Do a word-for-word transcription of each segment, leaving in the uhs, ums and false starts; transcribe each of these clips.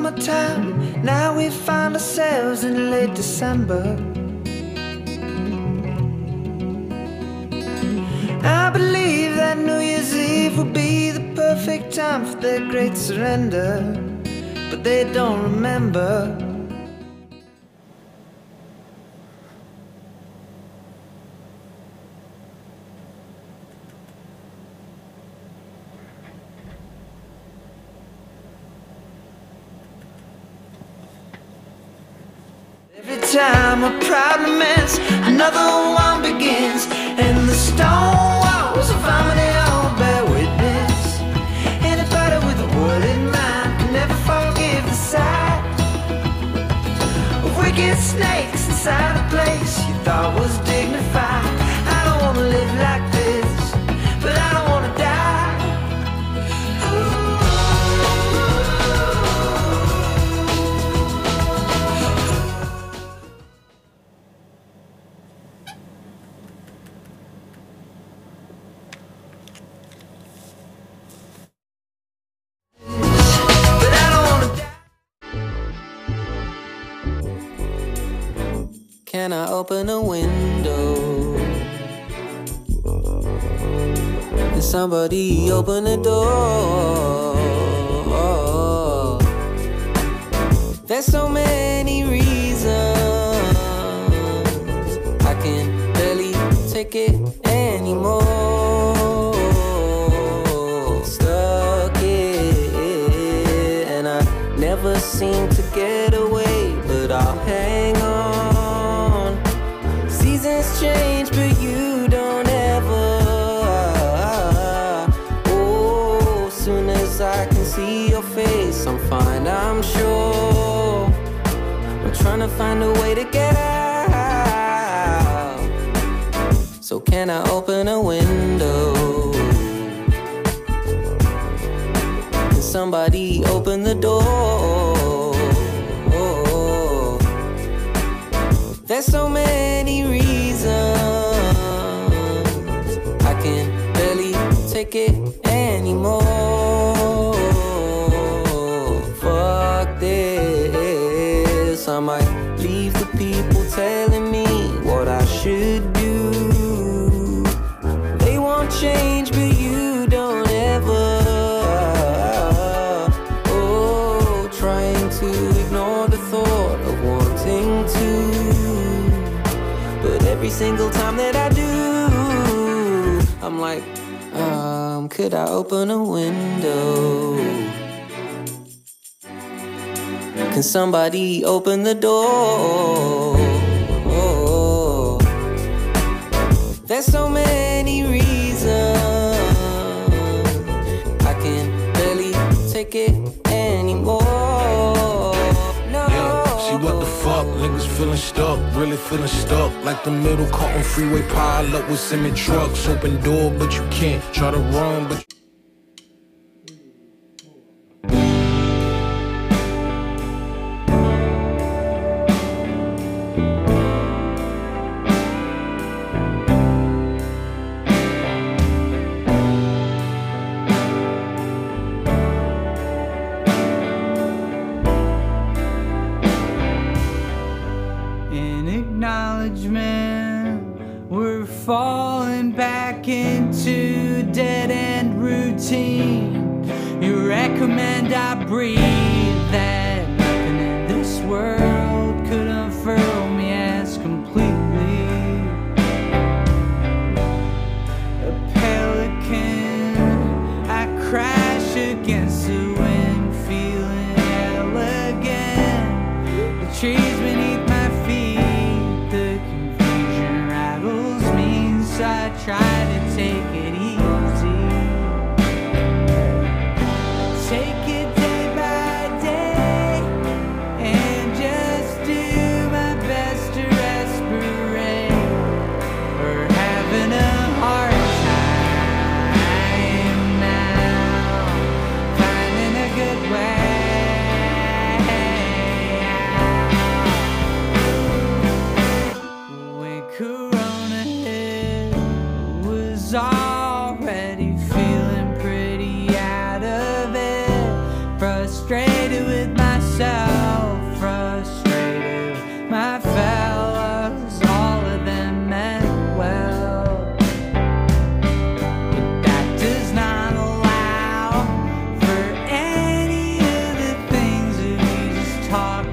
summertime. Now we find ourselves in late December. I believe that New Year's Eve will be the perfect time for their great surrender, but they don't remember. Every time a problem ends, another one begins, and the stone walls of harmony all bear witness. Anybody with a word in mind can never forgive the sight of wicked snakes inside a place you thought was dignified. I don't wanna live like this, but I don't wanna die. Can I open a window? Can somebody open the door? There's so many reasons I can barely take it anymore. Stuck it, and I never seem to get away, but I'll hang on. Seasons change, but you don't ever. Oh, soon as I can see your face, I'm fine, I'm sure. I'm trying to find a way to get out. So can I open a window? Can somebody open the door? There's so many reasons I can barely take it anymore. Fuck this, I might leave the people telling me what I should do. They won't change, but you don't ever. Oh, trying to ignore the thought of wanting to. Every single time that I do, I'm like, um, could I open a window? Can somebody open the door? There's so many reasons I can barely take it anymore. No. Yeah, see what the fuck, niggas feeling stuck, really feeling stuck. Like the middle Carlton freeway pile up with semi trucks. Open door, but you can't. Try to run, but we're falling back into dead-end routine. You recommend I breathe, that nothing in this world could unfurl me as completely. A pelican, I crash against the wind, feeling elegant. The trees beneath my feet, the confusion rattles me, so I try to take it easy. Take it day by day, and just do my best to respirate. We're having a hard time now, finding a good way out.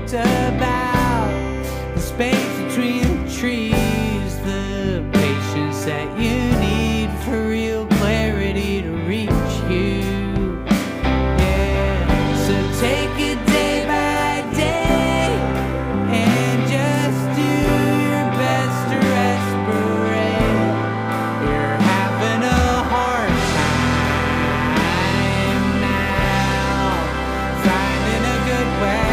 talked about the space between the trees, the patience that you need for real clarity to reach you. Yeah, so take it day by day and just do your best to respirate. You're having a hard time now, finding a good way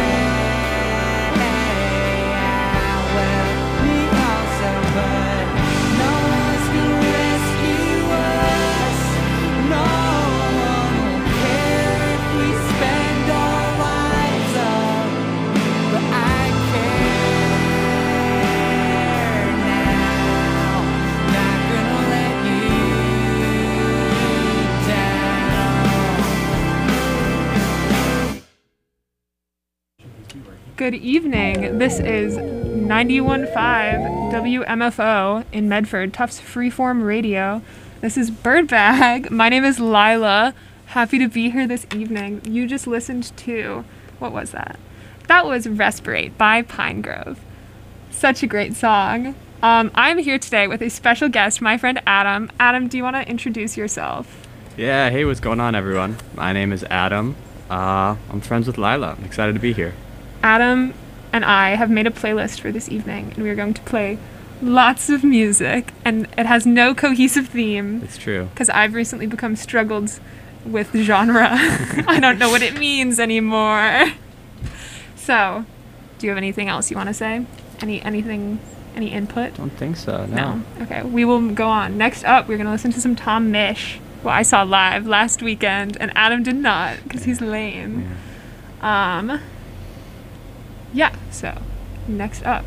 out. Well, me also, but no one's gonna rescue us. No one will care if we spend our lives up, but I care now. Not gonna let you down. Good evening. This is ninety-one point five W M F O in Medford, Tufts Freeform Radio. This is Birdbag. My name is Lila. Happy to be here this evening. You just listened to, what was that? That was Respirate by Pinegrove. Such a great song. Um, I'm here today with a special guest, my friend Adam. Adam, do you want to introduce yourself? Yeah, hey, what's going on, everyone? My name is Adam. Uh, I'm friends with Lila. I'm excited to be here. Adam and I have made a playlist for this evening, and we are going to play lots of music, and it has no cohesive theme It's true. because I've recently become struggled with genre. I don't know what it means anymore. So, do you have anything else you want to say? Any anything, any input? Don't think so, no. No. Okay, we will go on. Next up, we're going to listen to some Tom Misch, who I saw live last weekend, and Adam did not because he's lame. Yeah. Um, yeah, so next up.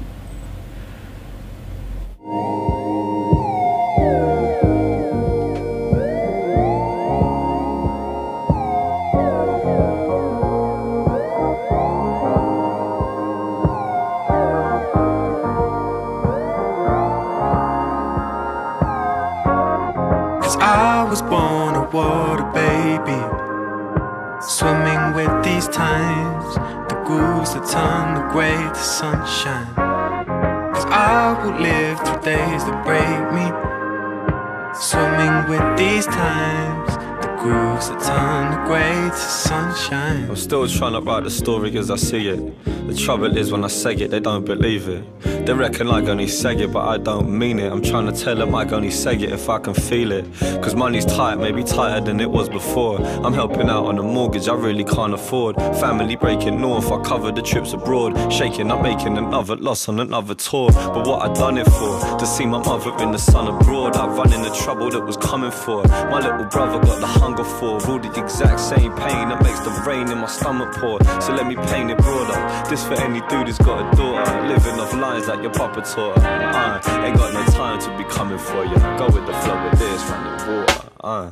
Cause I was born a water baby, swimming with these times, the grooves that turn the gray to sunshine. Cause I will live through days that break me, swimming with these times, the grooves that turn the gray to sunshine. I'm still trying to write the story as I see it. The trouble is when I say it, they don't believe it. They reckon I only say it, but I don't mean it. I'm trying to tell them I only say it if I can feel it. Cause money's tight, maybe tighter than it was before. I'm helping out on a mortgage I really can't afford. Family breaking north, I cover the trips abroad. Shaking up, making another loss on another tour. But what I done it for? To see my mother in the sun abroad. I run in the trouble that was coming for. My little brother got the hunger for. All the exact same pain that makes the rain in my stomach pour. So let me paint it broader. This for any dude who's got a daughter, living off lines like your papa taught her. I ain't got no time to be coming for you. Go with the flow with this, running water. Uh.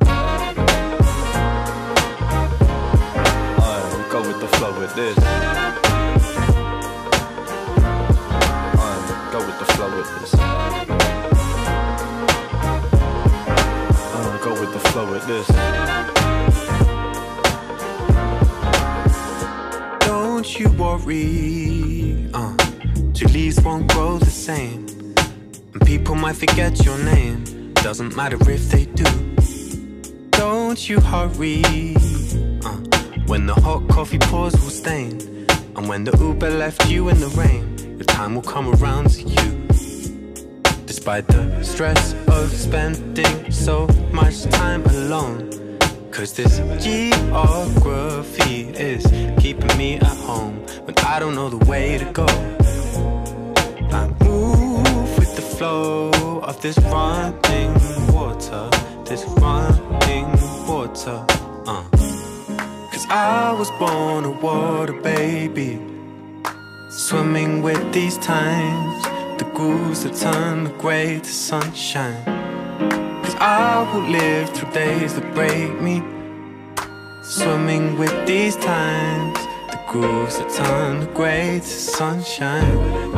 Uh, go with the flow with this. Uh, go with the flow with this. Uh, go with the flow with this. Don't you worry, uh, two leaves won't grow the same, and people might forget your name. Doesn't matter if they do. Don't you hurry, uh, when the hot coffee pours will stain, and when the Uber left you in the rain, your time will come around to you. Despite the stress of spending so much time alone, cause this geography is keeping me at home when I don't know the way to go. I move with the flow of this running water, this running water, uh. Cause I was born a water baby, swimming with these times, the grooves that turn the grey to sunshine. Cause I will live through days that break me, swimming with these times, the grooves that turn the grey to sunshine.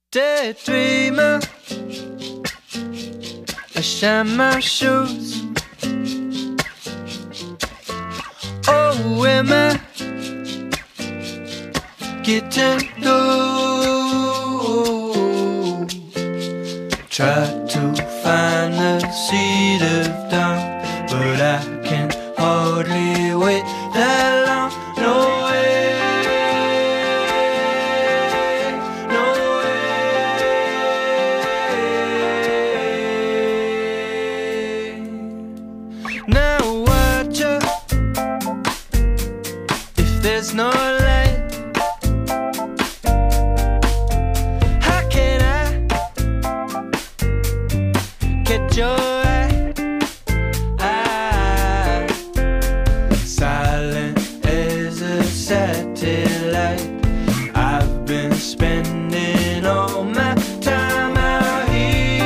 Daydreamer, I shine my shoes. Oh, women, getting loose. Try to find the seed of dawn, but I can hardly wait that long. No way, no way. Now watch out, if there's no light, how can I get your eye? I, silent as a satellite, I've been spending all my time out here,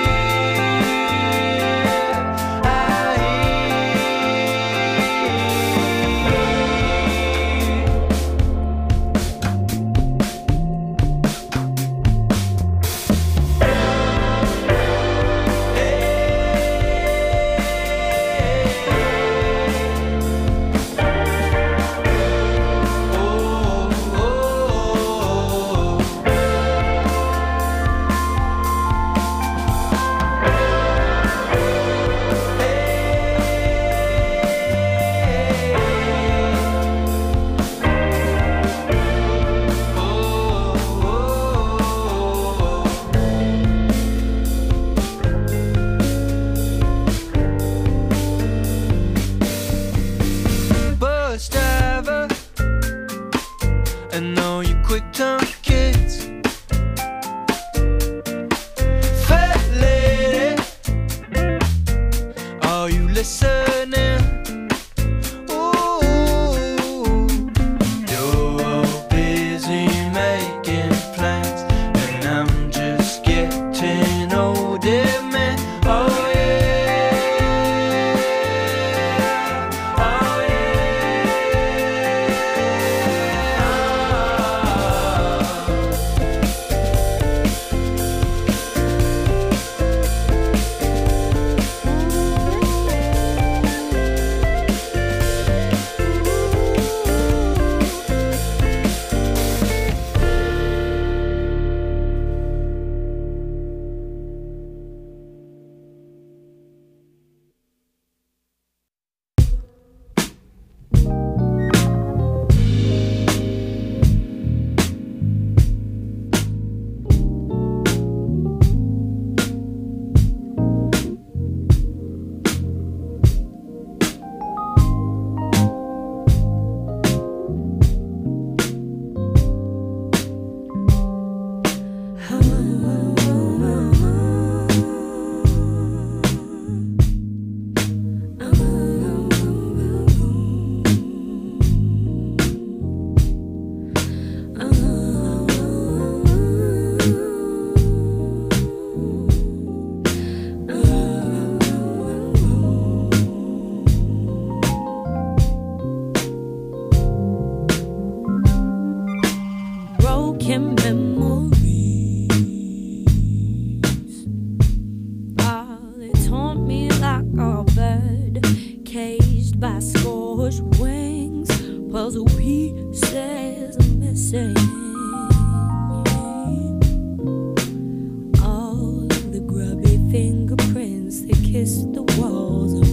out bus driver, and all you quick tongue kids. Fat lady, are you listening? Ooh, you're all busy making plans, and I'm just getting older, man. Oh yeah, oh broken memories. Ah, they taunt me like a bird caged by scorched wings. Puzzle pieces are missing. All the grubby fingerprints that kissed the walls are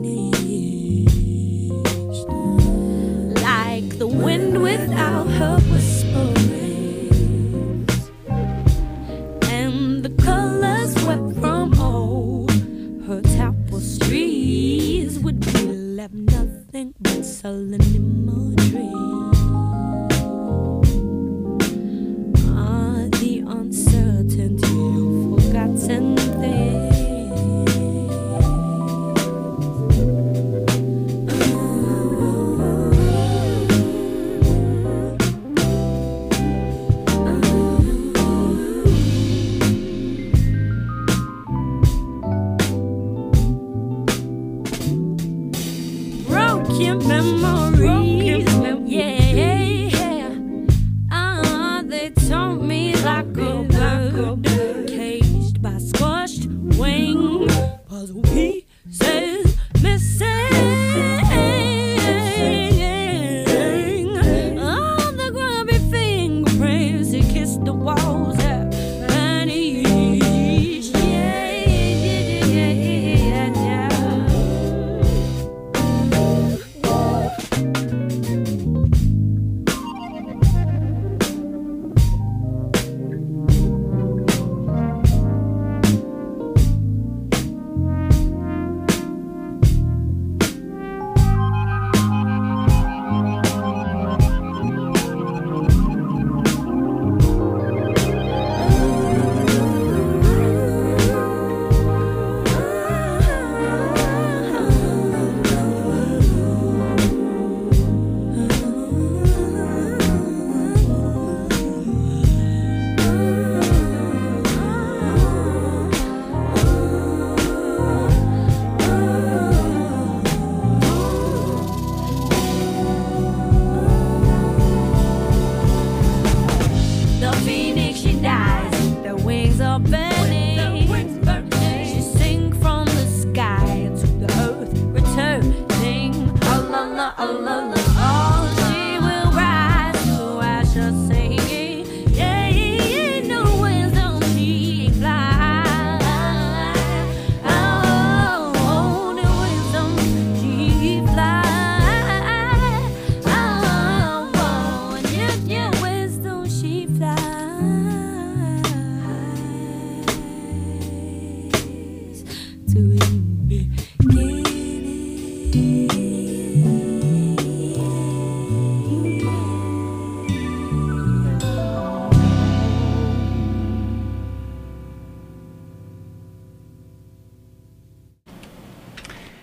vanished. Like the wind without her whisperings, and the colors swept from all her tapestries would be left nothing but sullen imagery.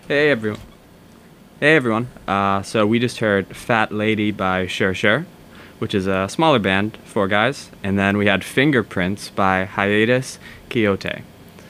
Hey everyone. Hey everyone. Uh, so we just heard Fat Lady by Sure Sure, which is a smaller band, four guys, and then we had Fingerprints by Hiatus Quixote.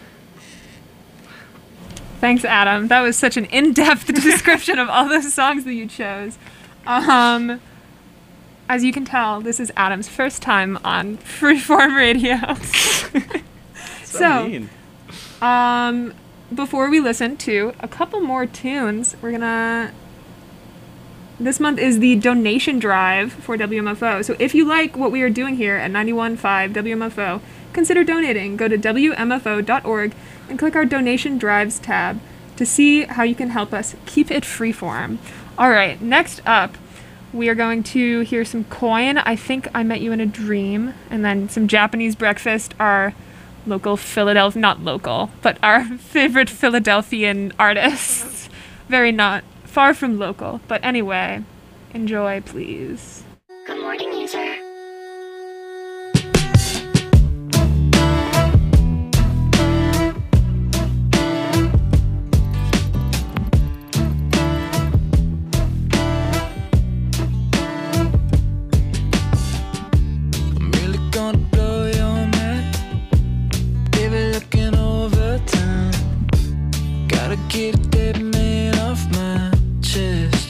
Thanks, Adam. That was such an in-depth description of all those songs that you chose. Um, as you can tell, this is Adam's first time on Freeform Radio. So, so mean. um, before we listen to a couple more tunes, we're gonna... This month is the donation drive for W M F O. So if you like what we are doing here at ninety-one point five W M F O, consider donating. Go to W M F O dot org and click our donation drives tab to see how you can help us keep it freeform. All right, next up, we are going to hear some Coin, I Think I Met You in a Dream, and then some Japanese Breakfast, our local Philadelphia, not local, but our favorite Philadelphian artists. Very not far from local, but anyway, enjoy, please. Good morning, user. I'm really gonna blow your mind. Baby, looking over time. Gotta get a dead man off my chest.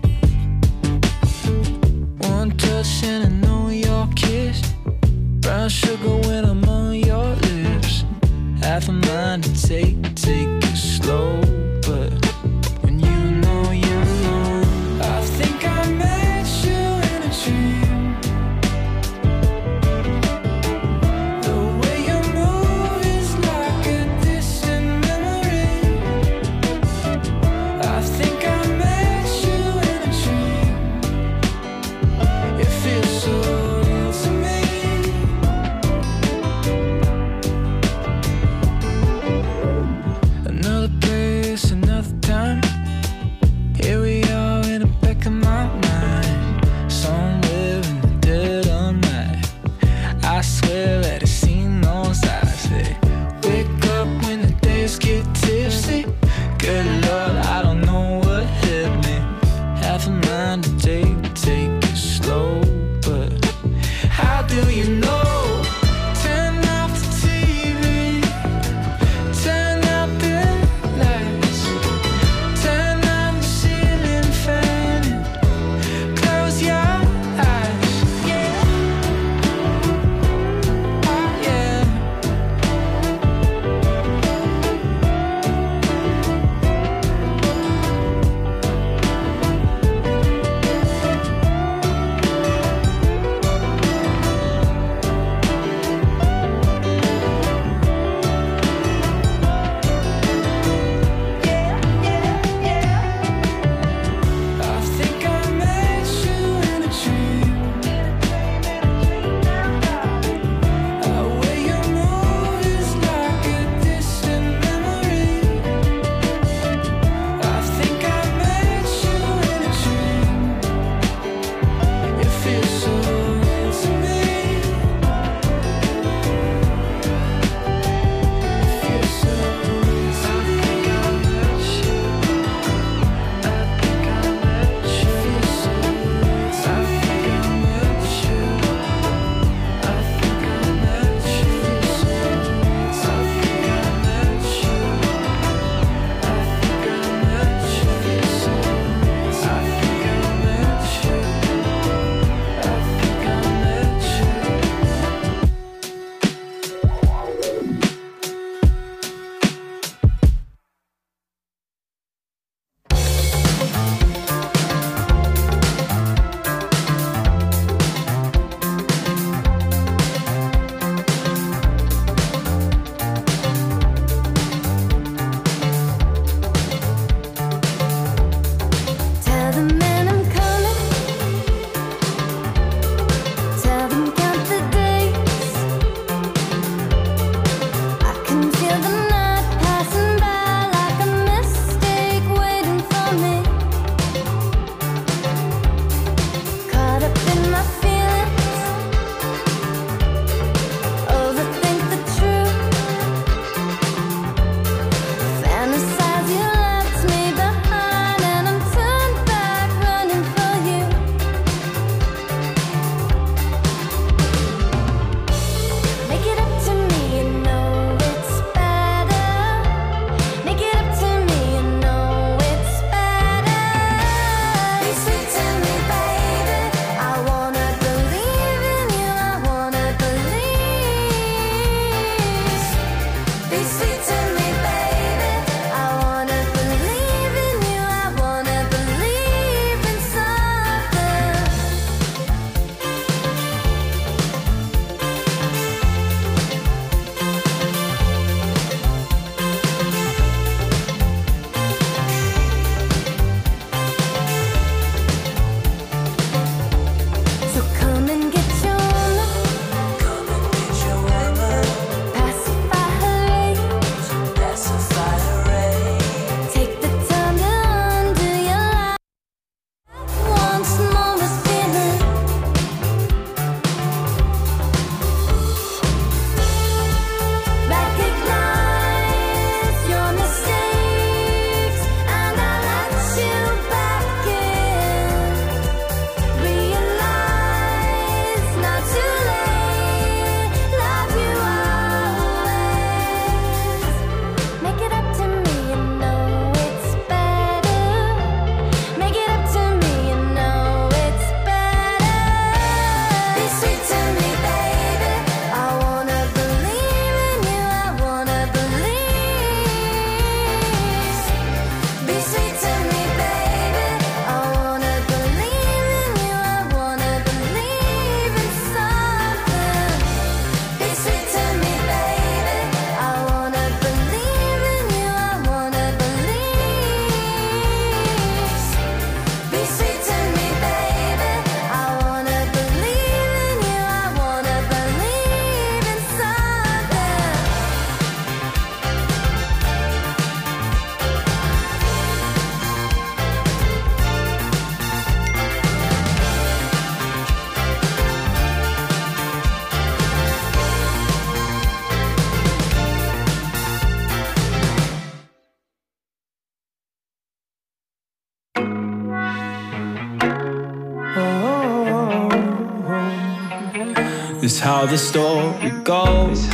One touch and I know your kiss. Brown sugar when I'm on your lips. Half a mind to take, take it slow. But when you know you're alone, I think I met you in a dream. The way you move is like a distant memory. I think I met you in a dream. It feels so real to me. Another place, another time. Here we are in the back of my mind. Somewhere in the dead of night. I swear that I've seen those eyes. They wake up when the days get tipsy. Good Lord, I don't know what hit me. Half a mind to take, take it slow. But how do you know? Turn off the T V. Turn out the lights. Turn on the ceiling fan. Close your eyes. Yeah. Yeah. It's how the story goes.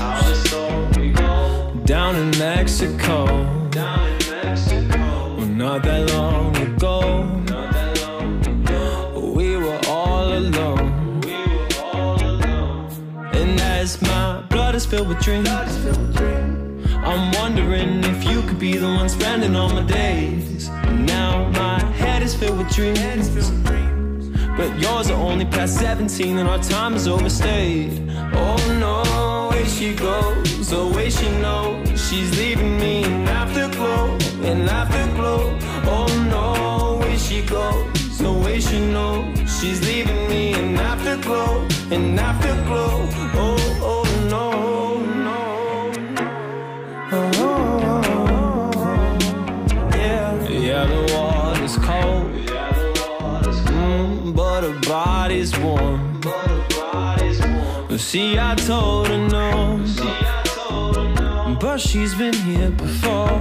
Down in Mexico. Well, not that long ago. We were all alone. And as my blood is filled with dreams, I'm wondering if you could be the one spending all my days. Now my head is filled with dreams, but yours are only past seventeen and our time is overstayed. Oh no, away she goes, away she knows she's leaving me in afterglow, in afterglow. Oh no, away she goes, away she knows she's leaving me in afterglow, in afterglow. Oh, oh no, no. Oh, oh, oh, oh. Yeah, yeah, the water's cold. But her body's warm. See, I told her no, but she's been here before.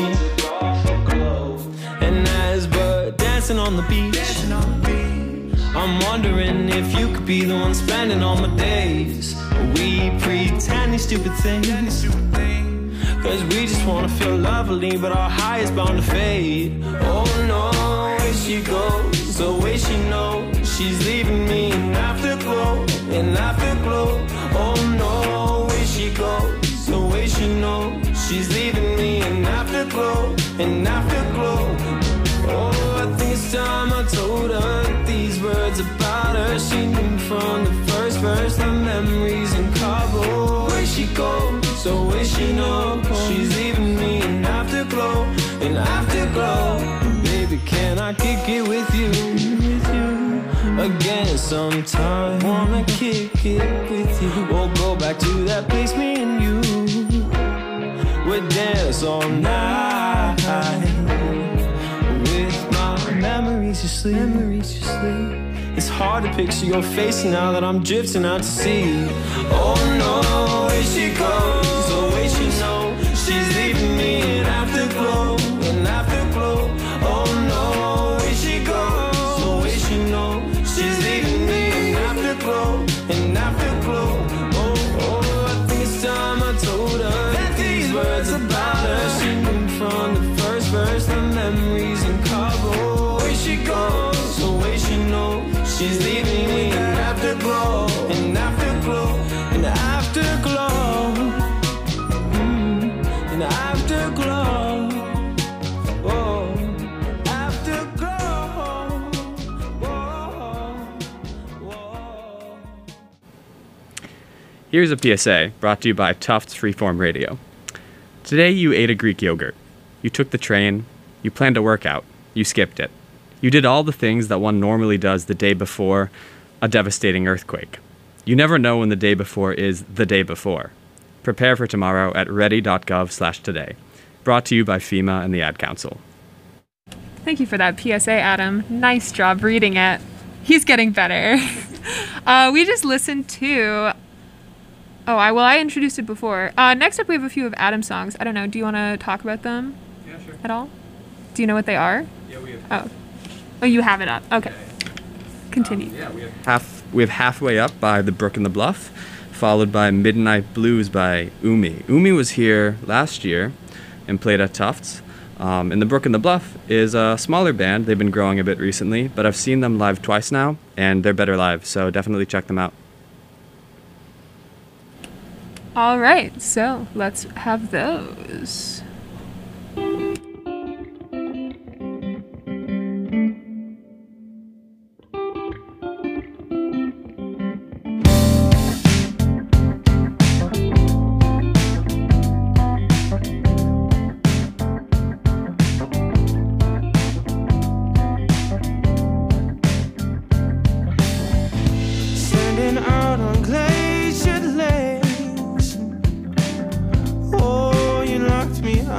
And as we're dancing on the beach, I'm wondering if you could be the one spending all my days. We pretend these stupid things, cause we just wanna feel lovely, but our high is bound to fade. Oh no, away she goes, away she knows she's leaving me in afterglow, in afterglow. Oh no, away she goes, away she knows she's leaving me in afterglow, in afterglow. Oh, I think it's time I told her these words about her. She knew from the first verse the memories in Cabo. Away she goes, away she knows she's leaving me in afterglow, in afterglow. Baby, can I kick it with you, with you again sometime? Wanna kick it with you. We'll go back to that place, me and you. We'll dance all night with my memories you sleep, memories you sleep. It's hard to picture your face now that I'm drifting out to sea. Oh no, away she goes, away she knows she's leaving me in afterglow, in afterglow. Oh no, away she goes, away she knows she's leaving me in afterglow, in afterglow. Oh, oh, I think it's time I told her that these words about her. She knew from the first verse the memories in Cabo. Away she goes, away she knows she's leaving me in afterglow, in afterglow, in afterglow, mm, in afterglow, oh, afterglow, whoa, whoa. Here's a P S A brought to you by Tufts Freeform Radio. Today you ate a Greek yogurt. You took the train. You planned a workout. You skipped it. You did all the things that one normally does the day before a devastating earthquake. You never know when the day before is the day before. Prepare for tomorrow at ready.gov slash today. Brought to you by FEMA and the Ad Council. Thank you for that P S A, Adam. Nice job reading it. He's getting better. uh, we just listened to... Oh, I well, I introduced it before. Uh, next up, we have a few of Adam's songs. I don't know. Do you want to talk about them? Yeah, sure. At all? Do you know what they are? Yeah, we have. Oh. Oh, you have it up. Okay. Continue. Um, yeah, we have half. We have Halfway Up by The Brook and the Bluff, followed by Midnight Blues by Umi. Umi was here last year and played at Tufts. Um, and The Brook and the Bluff is a smaller band. They've been growing a bit recently, but I've seen them live twice now, and they're better live, so definitely check them out. All right, so let's have those. Standing out on glacier lakes. Oh, you locked me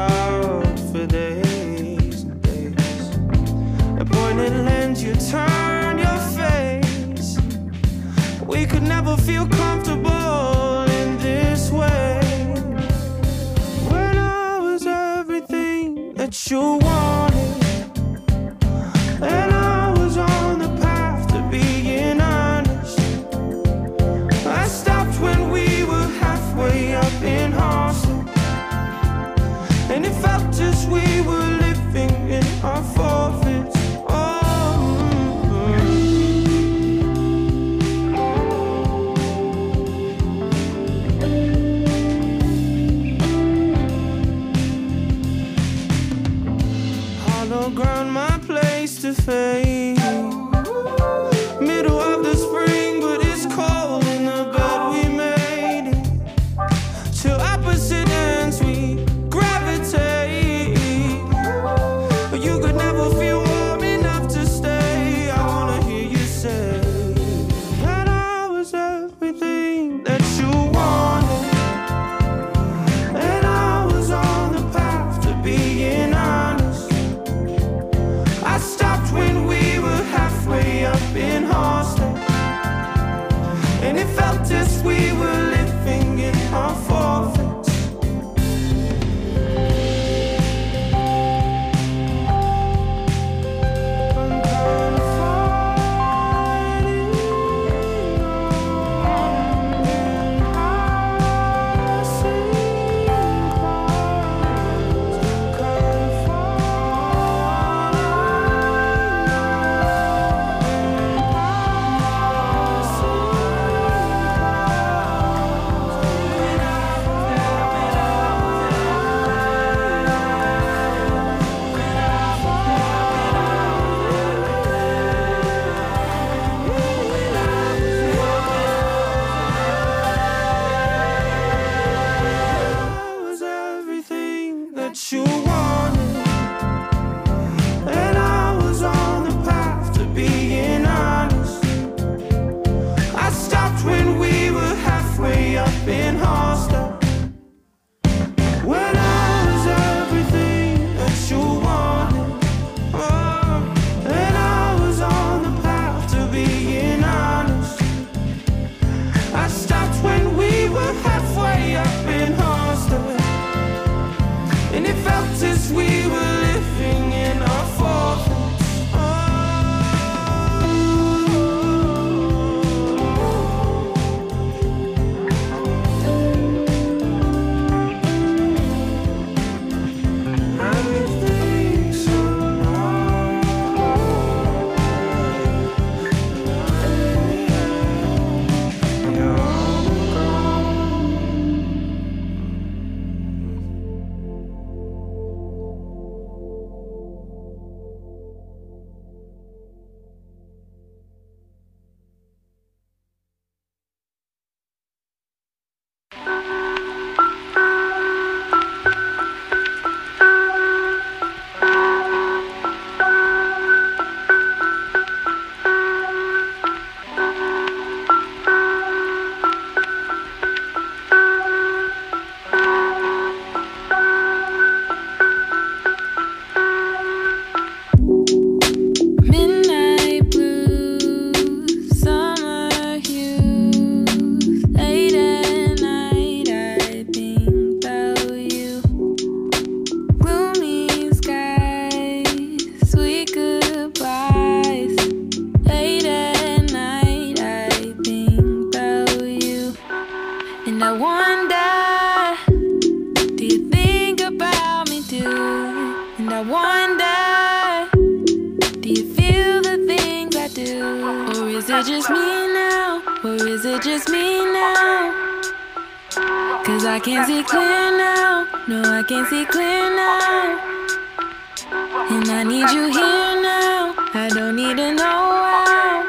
it felt as we were living in our fourth. I can't see clear now, no I can't see clear now. And I need you here now, I don't need to know how.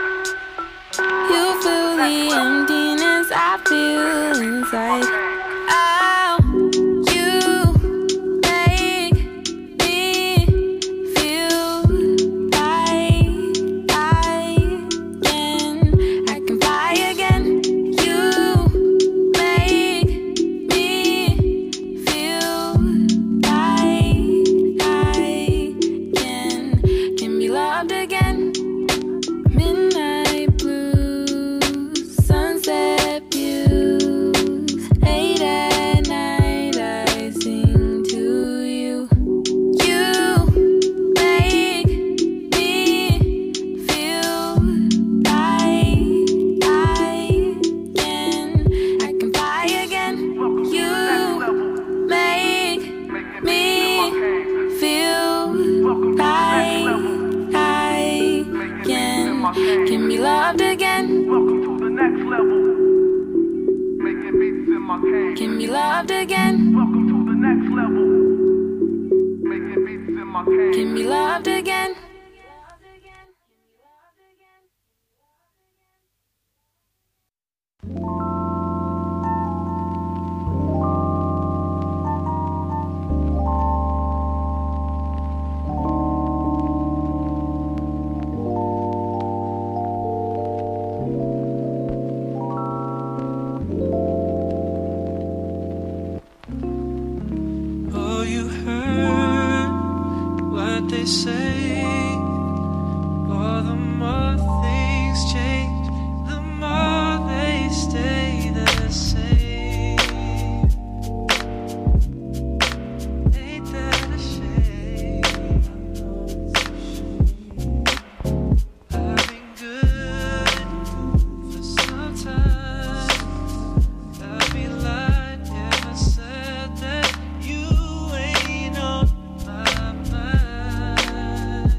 You feel the emptiness I feel inside. Oh, you make me feel like I can, I can fly again. You make me feel like I can, can be loved again. Midnight blues, sunset views, late at night I sing to you. You make me feel like I can, I can fly again. You make me feel like I can, can be loved again. Welcome to the next level. Making beats in my cage. Can be loved again. Welcome to the next level. Making beats in my cage. Can be loved again. Oh, you heard what they say. Oh, the more things change, the more they stay the same. Ain't that a shame? I've been good for some time. I've been lying, never said that you ain't on my mind.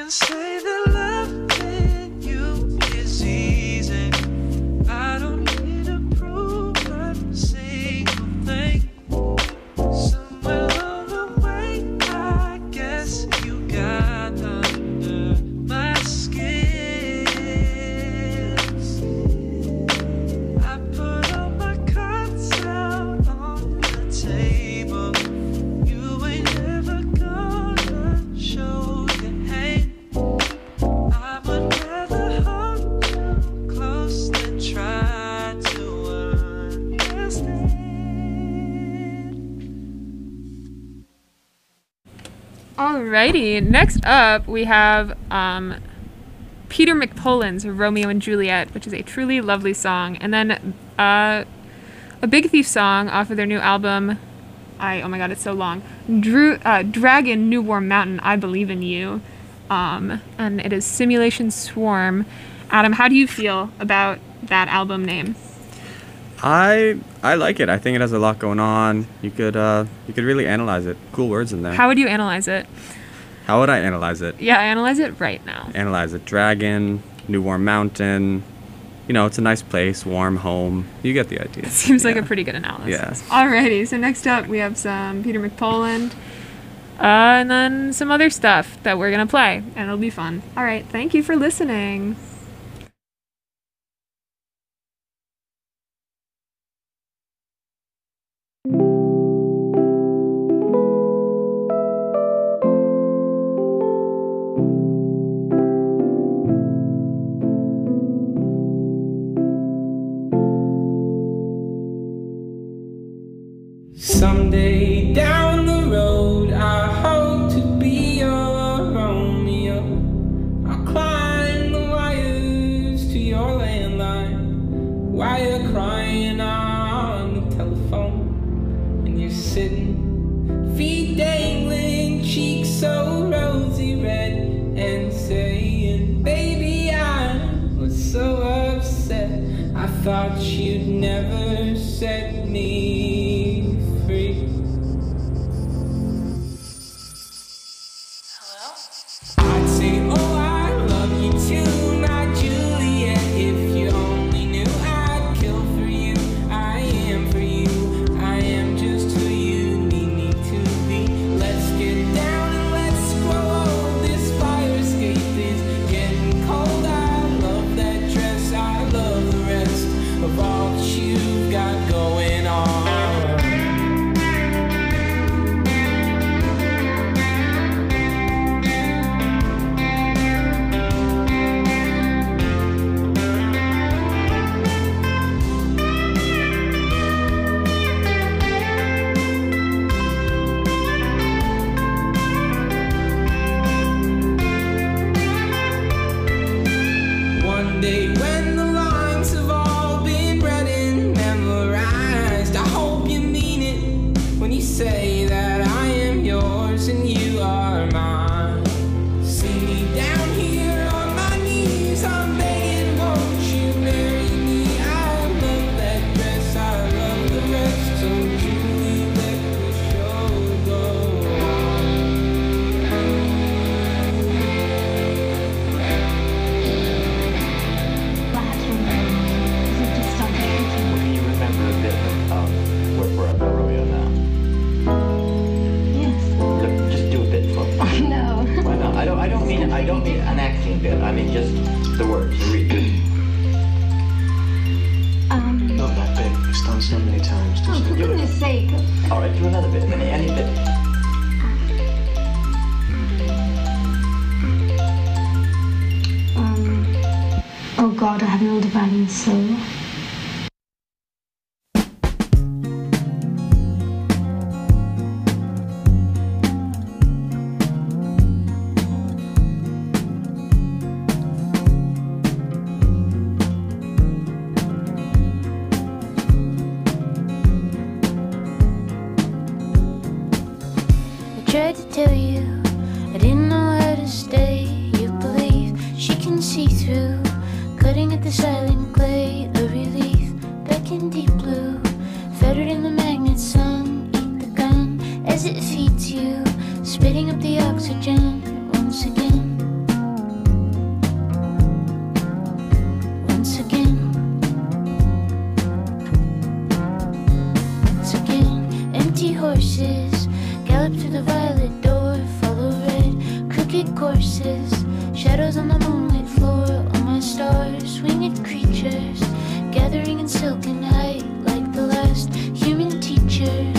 can say that loving you is easy. I don't need to prove a single thing. Somewhere along the way, I guess you got under my skin. I put all my cards out on the table. You ain't never gonna show your hand. I would rather hold you close than try to understand. Alrighty, next up we have um, Peter McPoland's Romeo and Juliet, which is a truly lovely song, and then uh, a Big Thief song off of their new album. I oh my god, it's so long. Drew, uh, Dragon, New Warm Mountain, I Believe in You, um, and it is Simulation Swarm. Adam, how do you feel about that album name? I I like it. I think it has a lot going on. You could uh, you could really analyze it. Cool words in there. How would you analyze it? How would I analyze it? Yeah, analyze it right now. Analyze it. Dragon, New Warm Mountain. You know, it's a nice place, warm home. You get the idea. It seems like Yeah. a pretty good analysis. Yeah. Alrighty, so next up we have some Peter McPoland, uh, and then some other stuff that we're gonna play, and it'll be fun. Alright, thank you for listening. Someday down the road, I hope to be your Romeo. I'll climb the wires to your landline while you're crying on the telephone, and you're sitting, feet dangling, cheeks so rosy red, and saying, baby, I was so upset. I thought you'd never set me free. I'd say, oh, I love you too, my Juliet. If you only knew, I'd kill for you. I am for you. I am just who you need me to be. Let's get down and let's grow old. This fire escape is getting cold. I love that dress. I love the rest of all that you've got going on. One day when the lines have all been read and memorized, I hope you mean it when you say that I am yours and you are mine. See me down here on my knees, I'm begging, won't you marry me? I love that dress, I love the rest, so Julie, let the show go Can you remember a bit of um, where we're at Romeo now? Yes. Look, just do a bit for me. Oh, no. Why not? I don't. I don't mean. I don't mean an acting bit. I mean just the words. The read. Um, Not that bit. It's done so many times. oh, Just for do it. goodness sake. All right, do another bit. Any, any bit. Um, oh God, I have no dividing soul. I tried to tell you I didn't know how to stay. You believe she can see through, cutting at the silent clay. A relief back in deep blue, fettered in the magnet sun. Eat the gun as it feeds you, spitting up the oxygen once again. golf courses, shadows on the moonlit floor, all my stars, winged creatures, gathering in silken height like the last human teachers.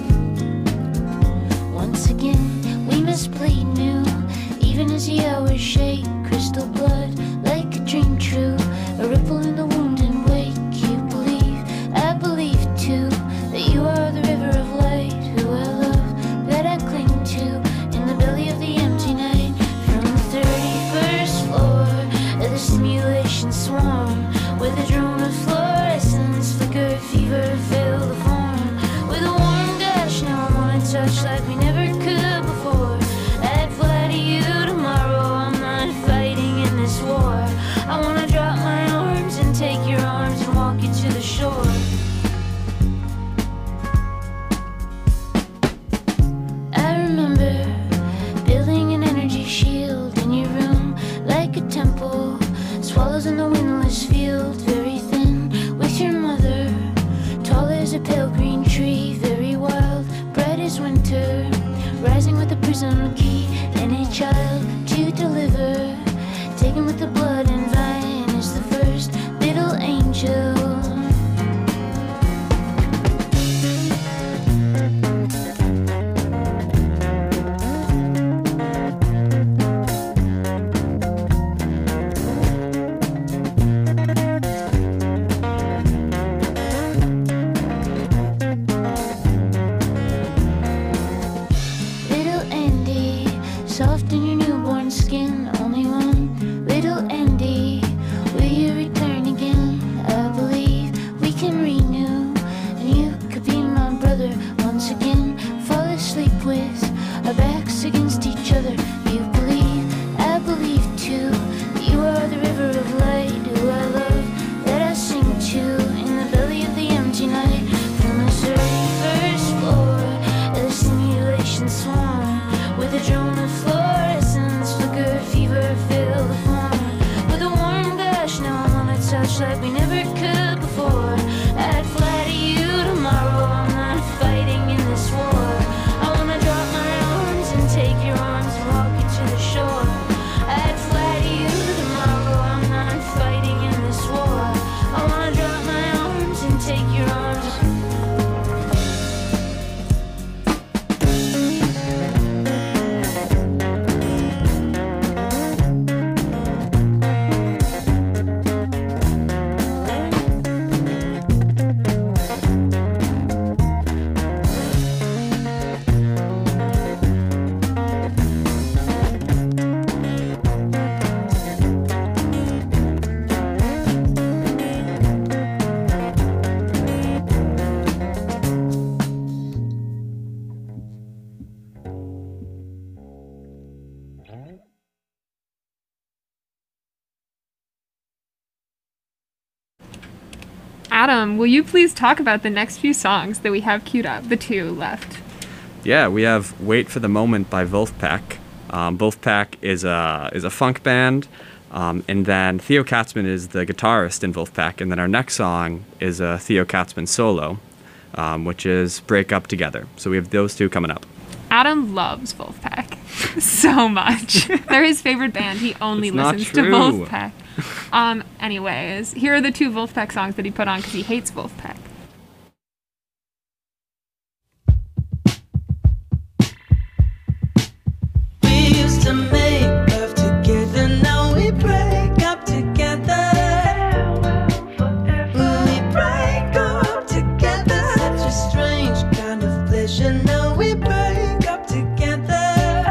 Once again, we must bleed new, even as the hours shake, crystal blood like a dream true, a ripple in the wound and wake. You believe, I believe too, that you are the river of light, who I love, that I cling to, in the belly of the empty night. From the thirty-first floor of the simulation swarm, with a drone of fluorescence, flicker, fever, fill the form, with a warm gush, now I wanna touch like we never could before. I'd fly to you tomorrow, I'm not fighting in this war. I wanna drop my arms and take your arms and walk you to the shore. I remember building an energy shield in your room like a temple, swallows in the windless field, very thin with your mother, tall as a pale green tree, very wild, bright as winter, rising with a prism key and a child to deliver, taken with the blood and vine is the first little angel. Little Andy, soft in your newborn skin, only one. Little Andy, will you return again? I believe we can renew, and you could be my brother once again. Fall asleep with our backs against each other. You believe, I believe too, that you are the river of light, who I love, that I sing to, in the belly of the empty night. From the thirty-first floor of the simulation swarm, with a drone of fluorescence, flicker, fever, fill the form, with a warm gush, now I wanna touch like we never could before. I'd fly to you tomorrow, I'm not fighting in this war. I wanna drop my arms and take your arms and walk you to the shore. I'd fly to you tomorrow, I'm not fighting in this war. I wanna drop my arms and take your arms. Adam, will you please talk about the next few songs that we have queued up, the two left? Yeah, we have Wait for the Moment by Wolfpack. Um, Wolfpack is a, is a funk band, um, and then Theo Katzman is the guitarist in Wolfpack, and then our next song is a Theo Katzman solo, um, which is Break Up Together. So we have those two coming up. Adam loves Wolfpack so much. They're his favorite band. He only It's not listens to true. Wolfpack. Um, anyways, here are the two Wolfpack songs that he put on because he hates Wolfpack. We used to make love together, now we break up together. We break up together. Such a strange kind of pleasure, now we break up together.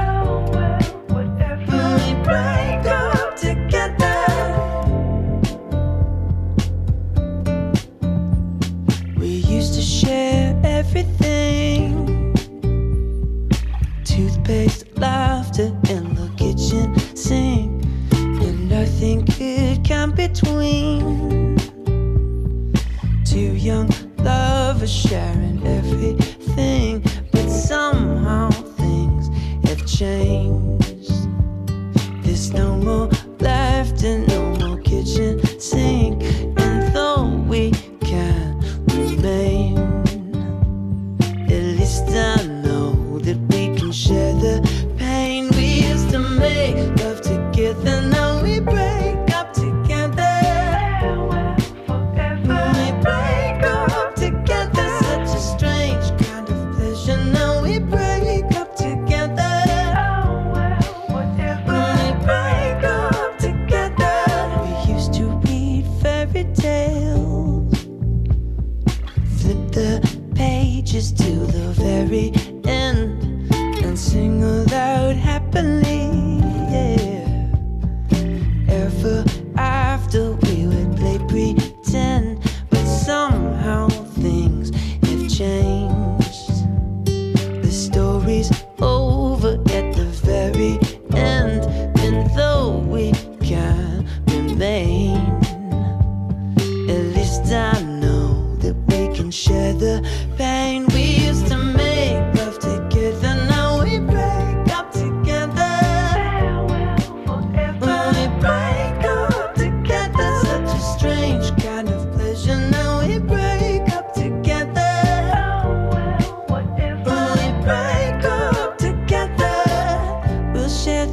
We break up together. We used to share everything. Toothpaste, laughter in the kitchen sink, and nothing could come between two young lovers sharing everything. But somehow things have changed. There's no more laughter, no more kitchen sink, and though we can remain, at least I know that we can share the pain. We used to make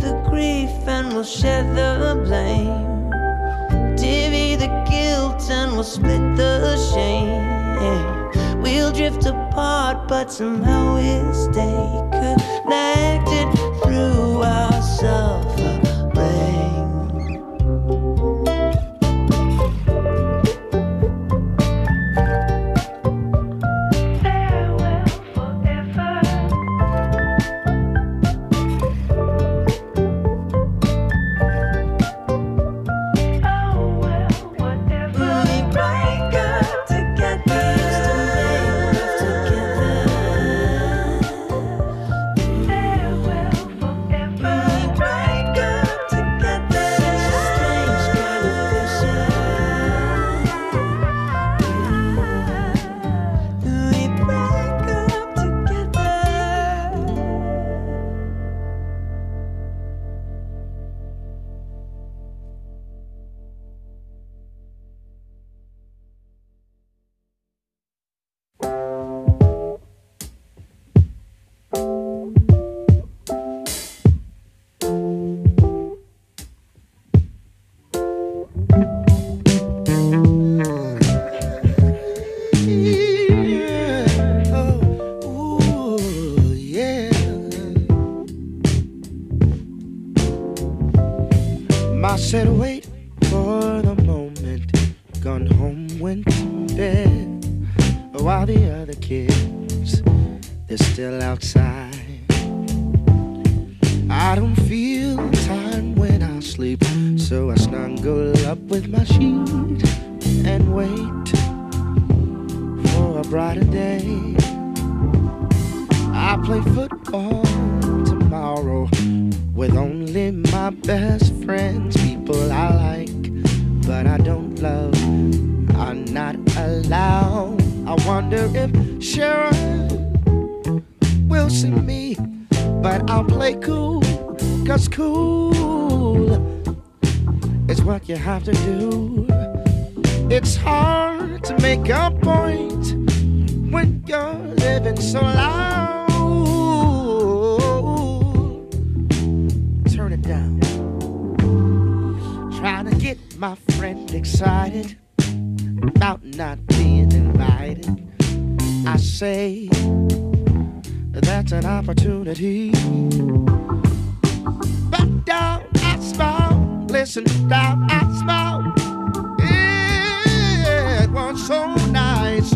the grief and we'll share the blame. Divvy the guilt and we'll split the shame. We'll drift apart but somehow we'll stay connected through our suffering. Said wait for the moment, gone home, went to bed, while the other kids, they're still outside. I don't feel time when I sleep, so I snuggle up with my sheet and wait for a brighter day. I play football tomorrow with only my best friends, people I like, but I don't love, are not allowed. I wonder if Sharon will see me, but I'll play cool, cause cool is what you have to do. It's hard to make a point when you're living so loud. Turn it down. Trying to get my friend excited about not being invited. I say that's an opportunity. But down I smile, listen down I smile. It was so nice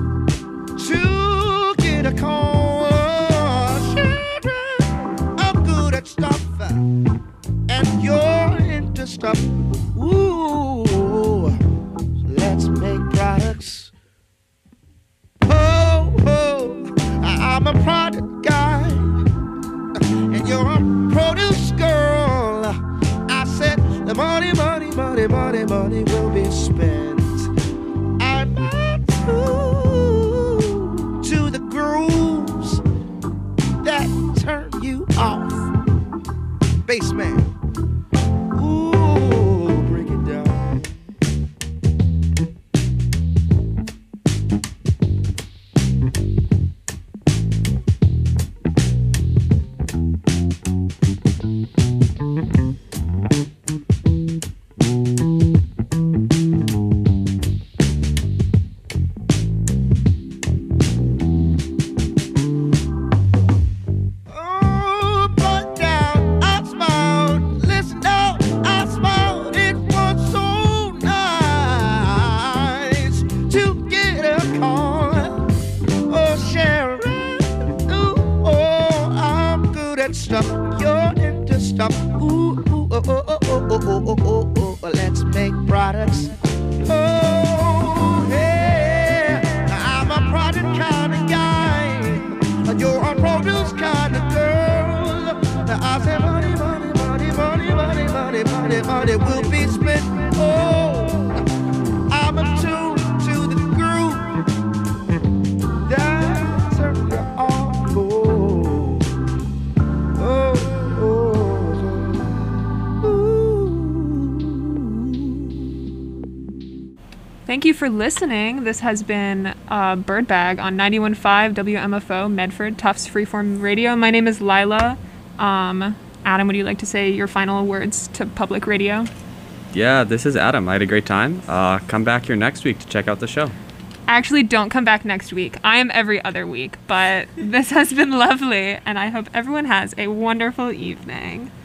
to get a call. Children, I'm good at stuff, and you're into stuff. Ooh, so let's make products. Oh, oh, I'm a product guy, and you're a produce girl. I said the money, money, money, money, money will be spent. I'm not true to the grooves that turn you off. Bassman. Ooh, break it down. Stuff, you're into stuff. Ooh, ooh, oh, oh, oh, oh, oh, oh, oh, oh, oh. Let's make products. Oh, yeah. I'm a product kind of guy. You're a produce kind of girl. I say money, money, money, money, money, money, money, money will be spent. Oh, I'm attuned to the groove. That's certainly all gold. Thank you for listening. This has been uh, Birdbag on ninety-one point five W M F O, Medford, Tufts Freeform Radio. My name is Lila. Um, Adam, would you like to say your final words to public radio? Yeah, this is Adam. I had a great time. Uh, come back here next week to check out the show. Actually, don't come back next week. I am every other week, but this has been lovely, and I hope everyone has a wonderful evening.